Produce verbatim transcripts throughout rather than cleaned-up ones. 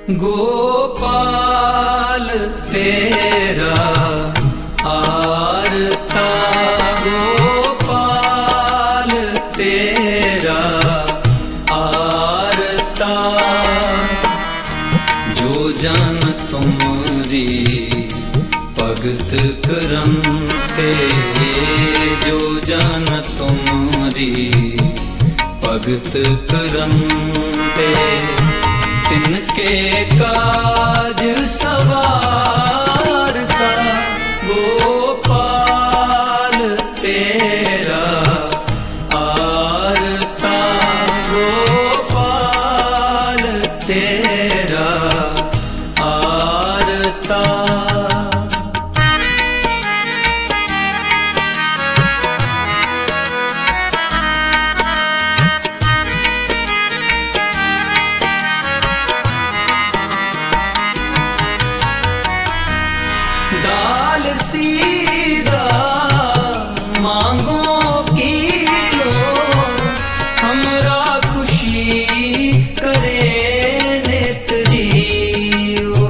गोपाल तेरा आरता, गोपाल तेरा आरता। जो जन तुमरी भगत करम ते, जो जन तुमरी भगत करम ते, तिनके काज सवारता। गोपाल तेरा आरता, गोपाल तेरा आरता। दाल सीधा मांगो कियो, हमरा खुशी करे नित जियो।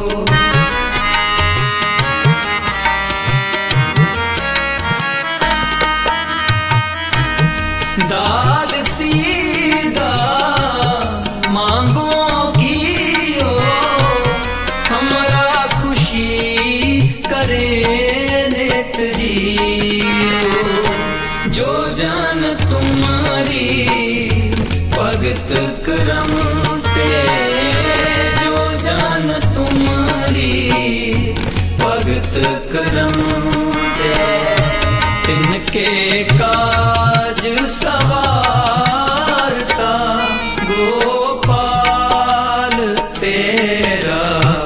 दाल सीधा मांगो कियो, हमरा खुशी करे नित जियो। जो जन तुम्हारी भगत करम ते, जो जन तुम्हारी भगत करम ते, तिनके काज सवारता। गोपाल तेरा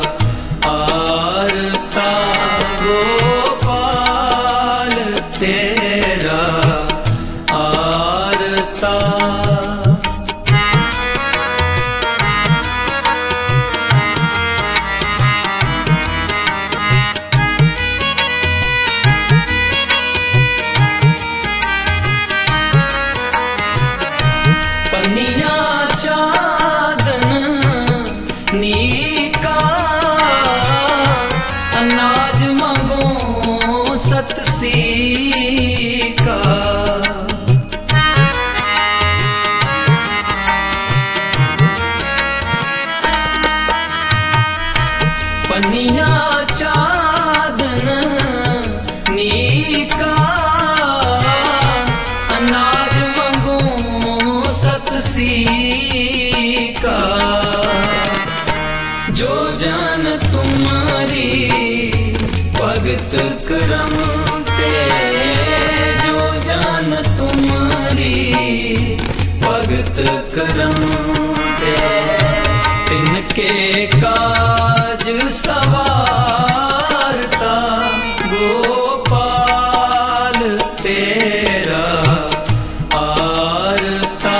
आरता, गोपाल तेरा आरता। पनिया चादन नीका, अनाज मांगो सतसी का। पनिया चादन नीका, अनाज मांगो सतसी का। जो जन तुम्हारी भगत करम ते, जो जन तुम्हारी भगत करम ते, तिनके काज सवारता। गोपाल तेरा आरता,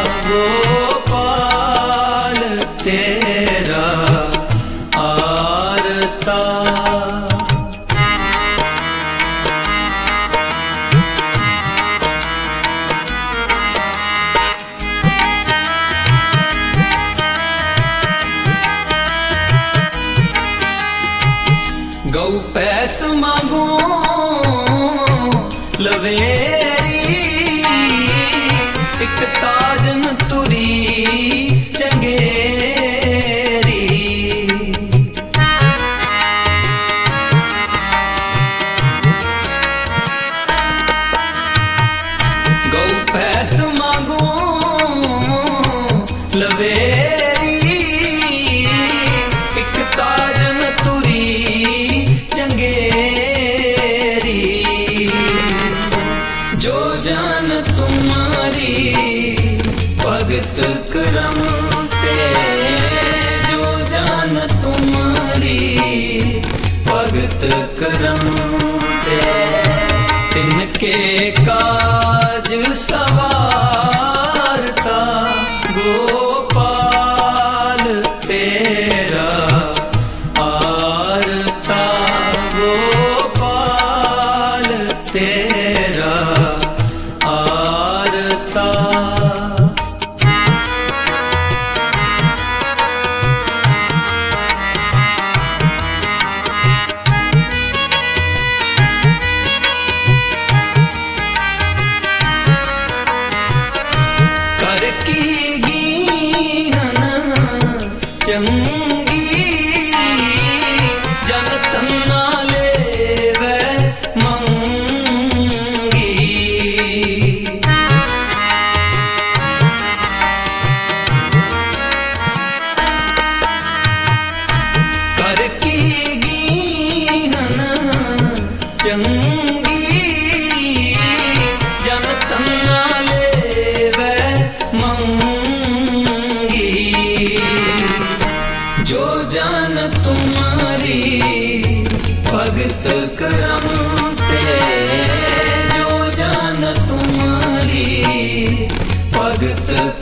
गोपाल तेरा आरता। गौ पैस मांगो लवेरी, एक ताजन तुरी चंगेरी। गौ पैस मांगो लवेरी, एक ताजन तुरी चंगेरी। जो जन तुम्हारी भगत करम ते, जो जन तुम्हारी भगत करम ते, तिनके काज सवारता। गोपाल तेरा आरता, गोपाल तेरा आरता।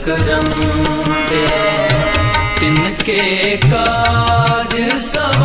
करम ते तिनके काज सब